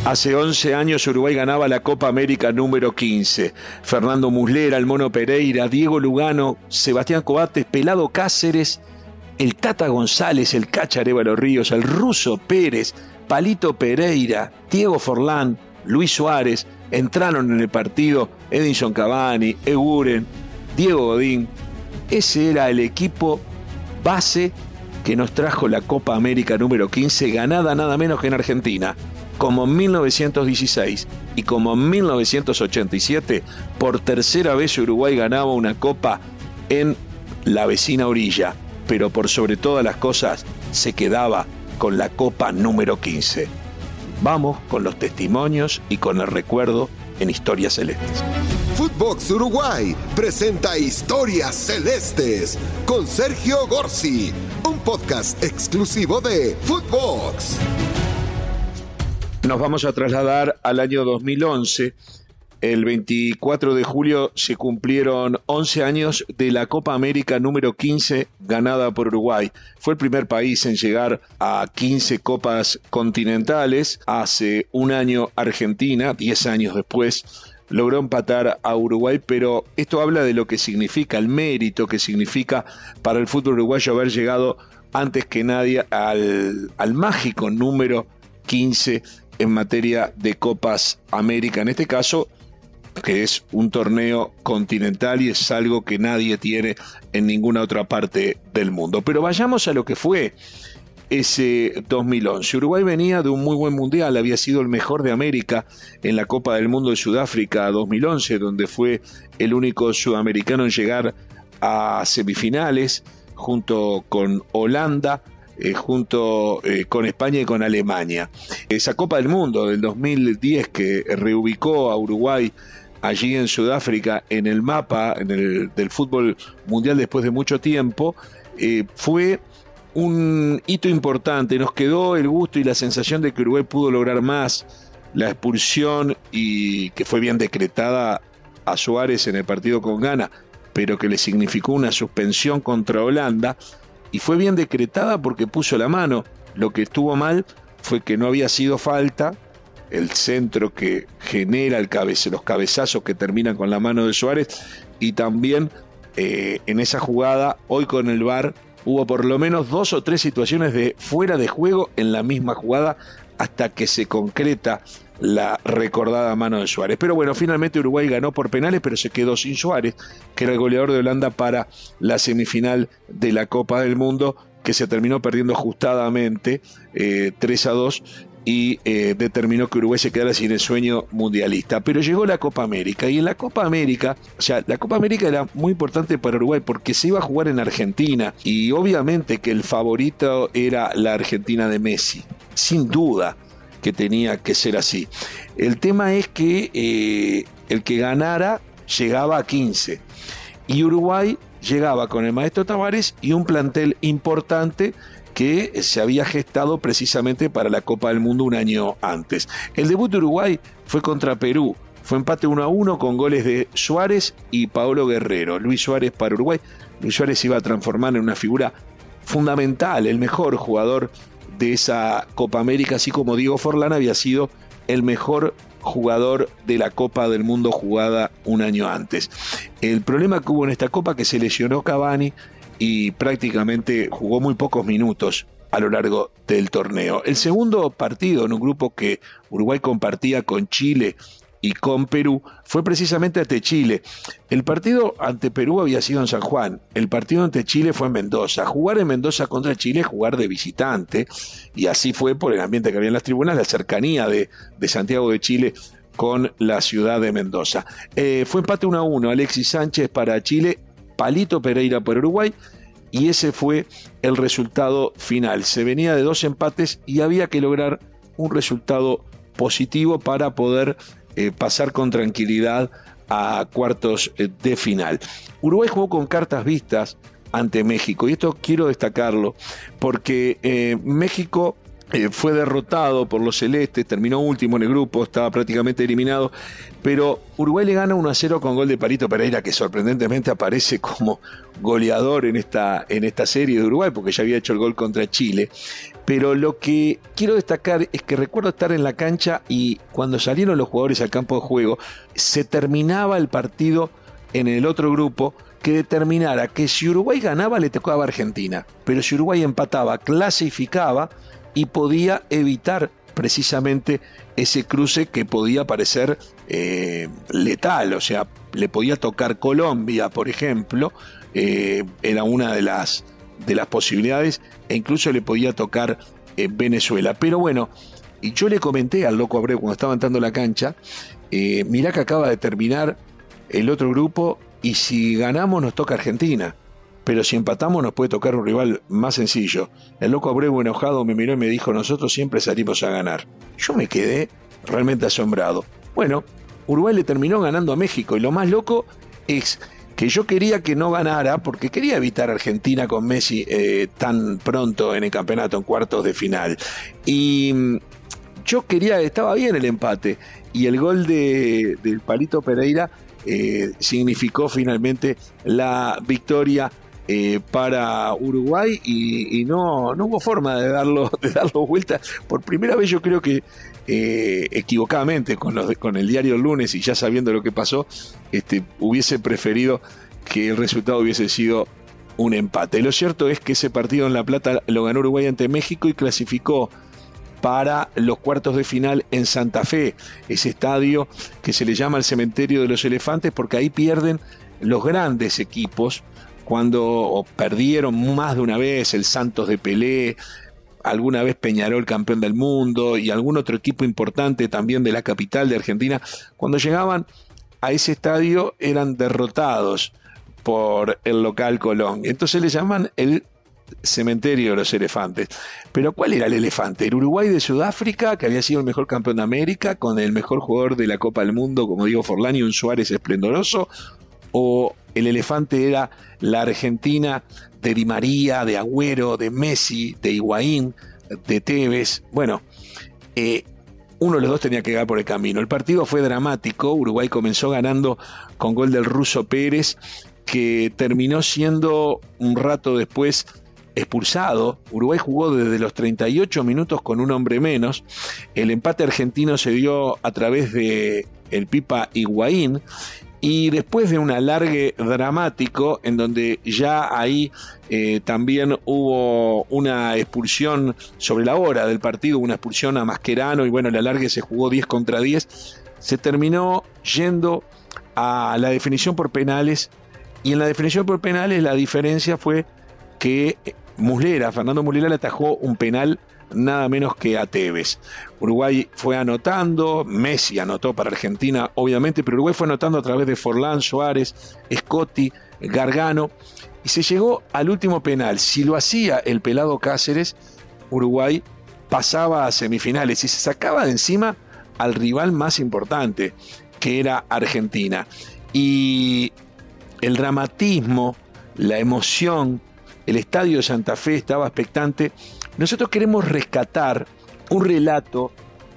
Hace 11 años Uruguay ganaba la Copa América número 15. Fernando Muslera, el Mono Pereira, Diego Lugano, Sebastián Coates, Pelado Cáceres, el Tata González, el Cacha Arévalo Ríos, el Ruso Pérez, Palito Pereira, Diego Forlán, Luis Suárez. Entraron en el partido Edinson Cavani, Eguren, Diego Godín. Ese era el equipo base que nos trajo la Copa América número 15, ganada nada menos que en Argentina. Como en 1916 y como en 1987, por tercera vez Uruguay ganaba una copa en la vecina orilla, pero por sobre todas las cosas se quedaba con la copa número 15. Vamos con los testimonios y con el recuerdo en Historias Celestes. Footbox Uruguay presenta Historias Celestes con Sergio Gorsi, un podcast exclusivo de Footbox. Nos vamos a trasladar al año 2011. El 24 de julio se cumplieron 11 años de la Copa América número 15 ganada por Uruguay. Fue el primer país en llegar a 15 copas continentales. Hace un año Argentina, 10 años después, logró empatar a Uruguay, pero esto habla de lo que significa, el mérito que significa para el fútbol uruguayo haber llegado antes que nadie al mágico número 15 en materia de Copas América, en este caso, que es un torneo continental y es algo que nadie tiene en ninguna otra parte del mundo. Pero vayamos a lo que fue ese 2011. Uruguay venía de un muy buen mundial, había sido el mejor de América en la Copa del Mundo de Sudáfrica 2011, donde fue el único sudamericano en llegar a semifinales, junto con Holanda, junto con España y con Alemania. Esa Copa del Mundo del 2010 que reubicó a Uruguay allí en Sudáfrica en el mapa del fútbol mundial después de mucho tiempo, fue un hito importante. Nos quedó el gusto y la sensación de que Uruguay pudo lograr más. La expulsión, y que fue bien decretada a Suárez en el partido con Ghana, pero que le significó una suspensión contra Holanda, y fue bien decretada porque puso la mano. Lo que estuvo mal fue que no había sido falta, el centro que genera los cabezazos que terminan con la mano de Suárez, y también en esa jugada, hoy con el VAR, hubo por lo menos 2 o 3 situaciones de fuera de juego en la misma jugada hasta que se concreta la recordada mano de Suárez. Pero bueno, finalmente Uruguay ganó por penales, pero se quedó sin Suárez, que era el goleador de Holanda para la semifinal de la Copa del Mundo, que se terminó perdiendo ajustadamente 3-2, y determinó que Uruguay se quedara sin el sueño mundialista. Pero llegó la Copa América, y en la Copa América, la Copa América era muy importante para Uruguay porque se iba a jugar en Argentina, y obviamente que el favorito era la Argentina de Messi, sin duda que tenía que ser así. El tema es que el que ganara llegaba a 15, y Uruguay llegaba con el maestro Tavares y un plantel importante que se había gestado precisamente para la Copa del Mundo un año antes. El debut de Uruguay fue contra Perú, fue empate 1-1 con goles de Suárez y Paolo Guerrero. Luis Suárez para Uruguay. Luis Suárez se iba a transformar en una figura fundamental, el mejor jugador de esa Copa América, así como Diego Forlán había sido el mejor jugador de la Copa del Mundo jugada un año antes. El problema que hubo en esta Copa, que se lesionó Cavani y prácticamente jugó muy pocos minutos a lo largo del torneo. El segundo partido en un grupo que Uruguay compartía con Chile y con Perú fue precisamente ante Chile. El partido ante Perú había sido en San Juan, el partido ante Chile fue en Mendoza. Jugar en Mendoza contra Chile es jugar de visitante, y así fue por el ambiente que había en las tribunas, la cercanía de Santiago de Chile con la ciudad de Mendoza. Fue empate 1-1, Alexis Sánchez para Chile, Palito Pereira por Uruguay, y ese fue el resultado final. Se venía de 2 empates y había que lograr un resultado positivo para poder pasar con tranquilidad a cuartos de final. Uruguay jugó con cartas vistas ante México, y esto quiero destacarlo porque México fue derrotado por los celestes, terminó último en el grupo, estaba prácticamente eliminado, pero Uruguay le gana 1-0 con gol de Palito Pereira, que sorprendentemente aparece como goleador en esta serie de Uruguay, porque ya había hecho el gol contra Chile. Pero lo que quiero destacar es que recuerdo estar en la cancha y cuando salieron los jugadores al campo de juego, se terminaba el partido en el otro grupo que determinara que si Uruguay ganaba le tocaba a Argentina, pero si Uruguay empataba clasificaba y podía evitar precisamente ese cruce que podía parecer letal, o sea, le podía tocar Colombia, por ejemplo, era una de las posibilidades, e incluso le podía tocar Venezuela. Pero bueno, y yo le comenté al Loco Abreu cuando estaba entrando a la cancha, mirá que acaba de terminar el otro grupo y si ganamos nos toca Argentina, pero si empatamos nos puede tocar un rival más sencillo. El Loco Abreu enojado me miró y me dijo, nosotros siempre salimos a ganar. Yo me quedé realmente asombrado. Bueno, Uruguay le terminó ganando a México y lo más loco es que yo quería que no ganara porque quería evitar a Argentina con Messi tan pronto en el campeonato, en cuartos de final. Y yo quería, estaba bien el empate y el gol del Palito Pereira significó finalmente la victoria para Uruguay y no hubo forma de darlo vuelta. Por primera vez yo creo que equivocadamente con el diario El Lunes y ya sabiendo lo que pasó, hubiese preferido que el resultado hubiese sido un empate. Lo cierto es que ese partido en La Plata lo ganó Uruguay ante México y clasificó para los cuartos de final en Santa Fe, ese estadio que se le llama el Cementerio de los Elefantes porque ahí pierden los grandes equipos cuando perdieron más de una vez el Santos de Pelé, alguna vez Peñarol campeón del mundo y algún otro equipo importante también de la capital de Argentina. Cuando llegaban a ese estadio eran derrotados por el local Colón. Entonces le llaman el Cementerio de los Elefantes. Pero ¿cuál era el elefante? ¿El Uruguay de Sudáfrica, que había sido el mejor campeón de América, con el mejor jugador de la Copa del Mundo, como Diego Forlán y un Suárez esplendoroso? ¿O el elefante era la Argentina de Di María, de Agüero, de Messi, de Higuaín, de Tevez? Bueno, uno de los dos tenía que llegar por el camino. El partido fue dramático. Uruguay comenzó ganando con gol del Ruso Pérez, que terminó siendo un rato después expulsado. Uruguay jugó desde los 38 minutos con un hombre menos. El empate argentino se dio a través de el Pipa Higuaín y después de un alargue dramático en donde ya ahí también hubo una expulsión sobre la hora del partido, una expulsión a Mascherano y bueno, el alargue se jugó 10 contra 10, se terminó yendo a la definición por penales y en la definición por penales la diferencia fue que Fernando Muslera le atajó un penal nada menos que a Tevez. Uruguay fue anotando, Messi anotó para Argentina obviamente, pero Uruguay fue anotando a través de Forlán, Suárez, Scotti, Gargano y se llegó al último penal. Si lo hacía el pelado Cáceres, Uruguay pasaba a semifinales y se sacaba de encima al rival más importante, que era Argentina. Y el dramatismo, la emoción, el estadio de Santa Fe estaba expectante. Nosotros queremos rescatar un relato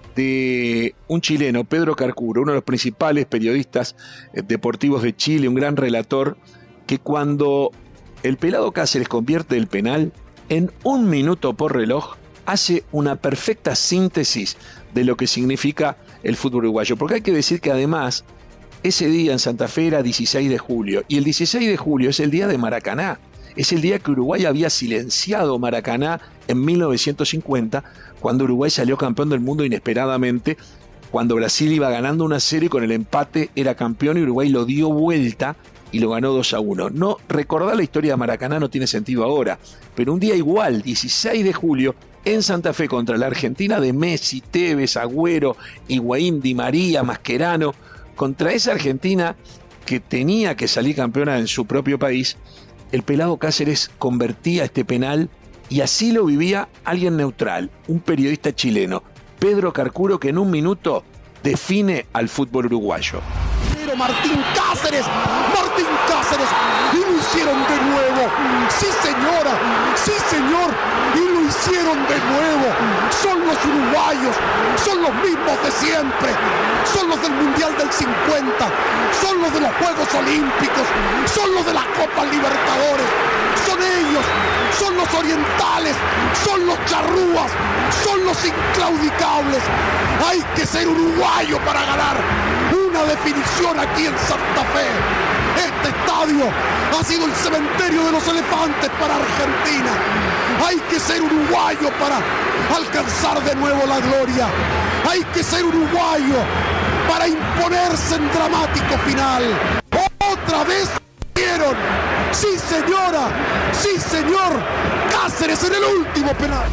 de un chileno, Pedro Carcuro, uno de los principales periodistas deportivos de Chile, un gran relator, que cuando el pelado Cáceres convierte el penal, en 1 minuto por reloj, hace una perfecta síntesis de lo que significa el fútbol uruguayo. Porque hay que decir que además, ese día en Santa Fe era 16 de julio, y el 16 de julio es el día de Maracaná. Es el día que Uruguay había silenciado Maracaná en 1950, cuando Uruguay salió campeón del mundo inesperadamente, cuando Brasil iba ganando 1-0 y con el empate era campeón y Uruguay lo dio vuelta y lo ganó 2-1. No, recordar la historia de Maracaná no tiene sentido ahora, pero un día igual, 16 de julio, en Santa Fe contra la Argentina de Messi, Tevez, Agüero, Higuaín, Di María, Mascherano, contra esa Argentina que tenía que salir campeona en su propio país, el pelado Cáceres convertía este penal y así lo vivía alguien neutral, un periodista chileno, Pedro Carcuro, que en 1 minuto define al fútbol uruguayo. Martín Cáceres. Martín Cáceres. Y lo hicieron de nuevo. Sí, señora. Sí, señor. Y lo hicieron de nuevo. Son los uruguayos. Son los mismos de siempre. Son los del Mundial del 50. Son los de los Juegos Olímpicos. Son los de la Copa Libertadores. Son ellos. Son los orientales. Son los charrúas. Son los inclaudicables. Hay que ser uruguayo para ganar una definición aquí en Santa Fe. Este estadio ha sido el cementerio de los elefantes para Argentina. Hay que ser uruguayo para alcanzar de nuevo la gloria. Hay que ser uruguayo para imponerse en dramático final. Otra vez vieron. Sí, señora. Sí, señor. Cáceres en el último penal.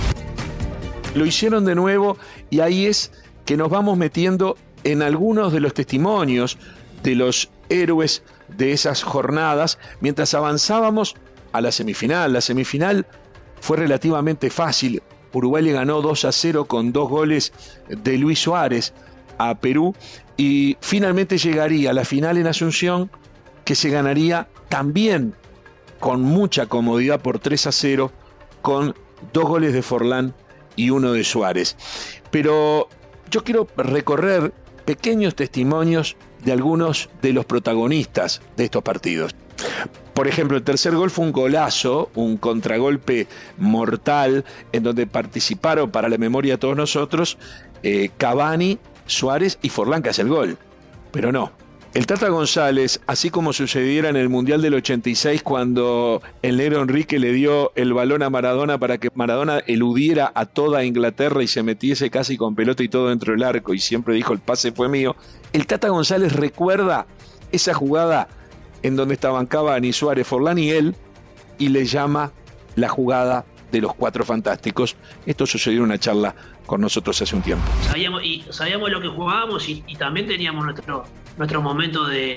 Lo hicieron de nuevo y ahí es que nos vamos metiendo en algunos de los testimonios de los héroes de esas jornadas mientras avanzábamos a la semifinal. La semifinal fue relativamente fácil. Uruguay le ganó 2-0 con 2 goles de Luis Suárez a Perú y finalmente llegaría a la final en Asunción, que se ganaría también con mucha comodidad por 3-0 con 2 goles de Forlán y 1 de Suárez. Pero yo quiero recorrer pequeños testimonios de algunos de los protagonistas de estos partidos. Por ejemplo, el tercer gol fue un golazo, un contragolpe mortal, en donde participaron, para la memoria de todos nosotros, Cavani, Suárez y Forlán, que hace el gol. Pero no. El Tata González, así como sucediera en el Mundial del 86 cuando el negro Enrique le dio el balón a Maradona para que Maradona eludiera a toda Inglaterra y se metiese casi con pelota y todo dentro del arco y siempre dijo el pase fue mío, el Tata González recuerda esa jugada en donde estaban Cavani, Suárez, Forlán y él y le llama la jugada de los 4 fantásticos. Esto sucedió en una charla con nosotros hace un tiempo. Sabíamos lo que jugábamos y también teníamos nuestro momento de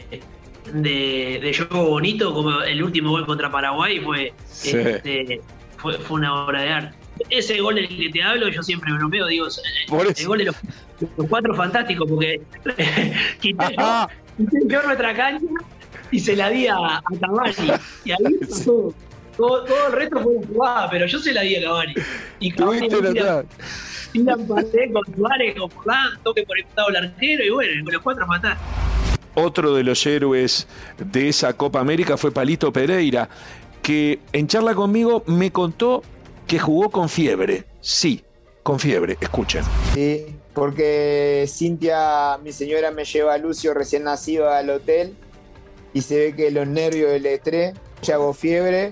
juego bonito, como el último gol contra Paraguay sí. fue una obra de arte. Ese gol del que te hablo, yo siempre bromeo, digo, el gol de los 4 fantásticos, porque quité yo nuestra cancha y se la di a Cavani, y ahí todo el resto fue una jugada, pero yo se la di a Cavani. Y Cavani tiran pasé con Suárez, con Forlán, toque por el costado del arquero, y bueno, con los 4 mataron. Otro de los héroes de esa Copa América fue Palito Pereira, que en charla conmigo me contó que jugó con fiebre. Sí, con fiebre, escuchen. Sí, porque Cintia, mi señora, me lleva a Lucio recién nacido al hotel y se ve que los nervios del estrés, yo hago fiebre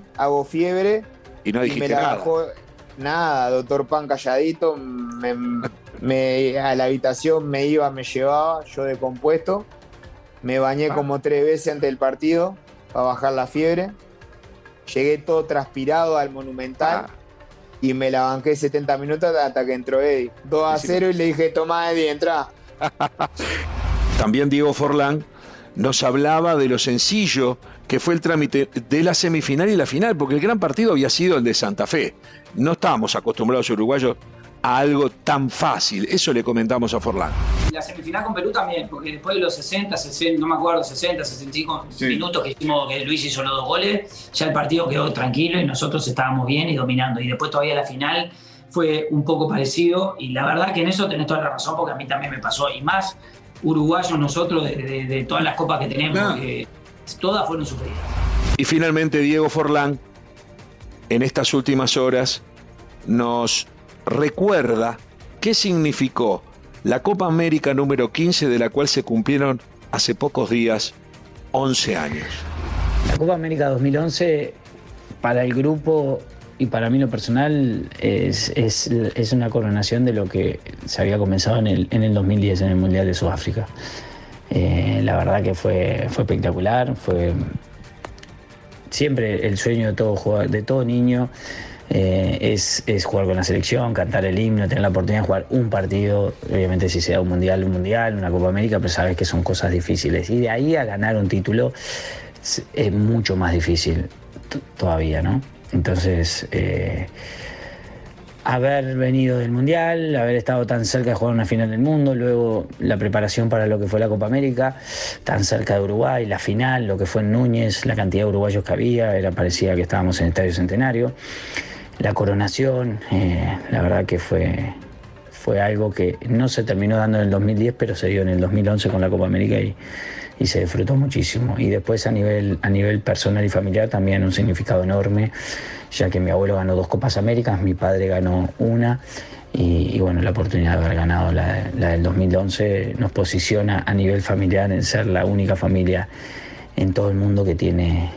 y no dijiste me la nada. bajó, nada, doctor Pan calladito, a la habitación me llevaba, yo de compuesto, me bañé como 3 veces antes del partido para bajar la fiebre, llegué todo transpirado al Monumental y me la banqué 70 minutos hasta que entró Eddie, 2-0 y le dije, toma Eddie, entrá. También Diego Forlán nos hablaba de lo sencillo que fue el trámite de la semifinal y la final, porque el gran partido había sido el de Santa Fe. No estábamos acostumbrados uruguayos a algo tan fácil. Eso le comentamos a Forlán. La semifinal con Perú también, porque después de los 60, no me acuerdo, 65 minutos que Luis hizo los 2 goles, ya el partido quedó tranquilo y nosotros estábamos bien y dominando. Y después todavía la final fue un poco parecido y la verdad que en eso tenés toda la razón, porque a mí también me pasó. Y más uruguayos nosotros de todas las copas que tenemos, porque todas fueron sufridas. Y finalmente Diego Forlán, en estas últimas horas, nos recuerda qué significó la Copa América número 15, de la cual se cumplieron hace pocos días 11 años. La Copa América 2011 para el grupo y para mí lo personal es una coronación de lo que se había comenzado en el 2010 en el Mundial de Sudáfrica. La verdad que fue espectacular, fue siempre el sueño de todo niño. Es jugar con la selección, cantar el himno, tener la oportunidad de jugar un partido, obviamente si se da un mundial, una Copa América, pero sabes que son cosas difíciles y de ahí a ganar un título es mucho más difícil todavía, ¿no? Entonces haber venido del Mundial, haber estado tan cerca de jugar una final del mundo, luego la preparación para lo que fue la Copa América, tan cerca de Uruguay, la final, lo que fue en Núñez, la cantidad de uruguayos que había, parecía que estábamos en el Estadio Centenario, la coronación, la verdad que fue algo que no se terminó dando en el 2010, pero se dio en el 2011 con la Copa América y se disfrutó muchísimo. Y después a nivel personal y familiar también un significado enorme, ya que mi abuelo ganó 2 Copas Américas, mi padre ganó una, y bueno, la oportunidad de haber ganado la del 2011 nos posiciona a nivel familiar en ser la única familia en todo el mundo que tiene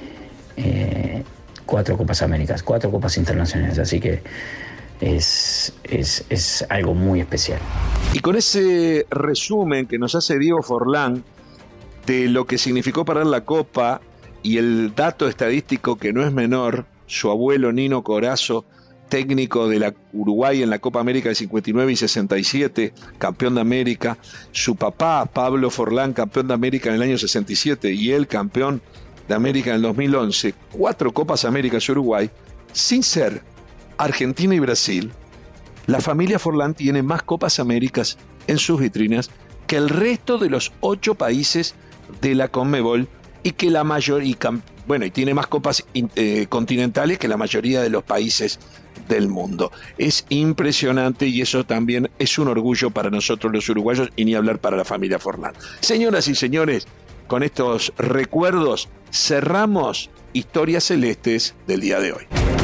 4 Copas Américas, 4 Copas Internacionales, así que es algo muy especial. Y con ese resumen que nos hace Diego Forlán de lo que significó para la Copa y el dato estadístico que no es menor, su abuelo Nino Corazzo, técnico de la Uruguay en la Copa América de 59 y 67, campeón de América, su papá Pablo Forlán, campeón de América en el año 67 y él campeón de América en el 2011, 4 Copas Américas Uruguay, sin ser Argentina y Brasil. La familia Forlán tiene más Copas Américas en sus vitrinas que el resto de los 8 países de la Conmebol y que la mayoría, y tiene más copas continentales que la mayoría de los países del mundo. Es impresionante y eso también es un orgullo para nosotros los uruguayos y ni hablar para la familia Forlán. Señoras y señores, con estos recuerdos cerramos Historias Celestes del día de hoy.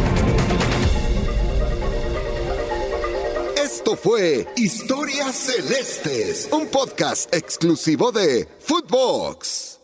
Esto fue Historias Celestes, un podcast exclusivo de Footbox.